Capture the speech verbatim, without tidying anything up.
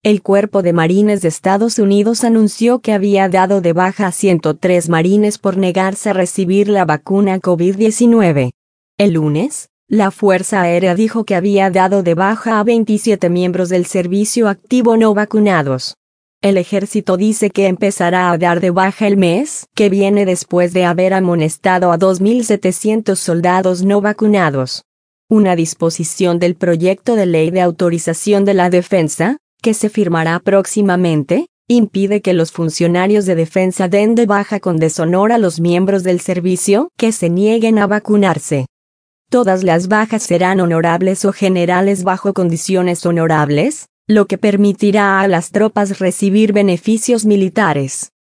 El Cuerpo de Marines de Estados Unidos anunció que había dado de baja a ciento tres marines por negarse a recibir la vacuna COVID diecinueve. El lunes, la Fuerza Aérea dijo que había dado de baja a veintisiete miembros del servicio activo no vacunados. El ejército dice que empezará a dar de baja el mes que viene después de haber amonestado a dos mil setecientos soldados no vacunados. Una disposición del proyecto de ley de autorización de la defensa, que se firmará próximamente, impide que los funcionarios de defensa den de baja con deshonor a los miembros del servicio que se nieguen a vacunarse. Todas las bajas serán honorables o generales bajo condiciones honorables, lo que permitirá a las tropas recibir beneficios militares.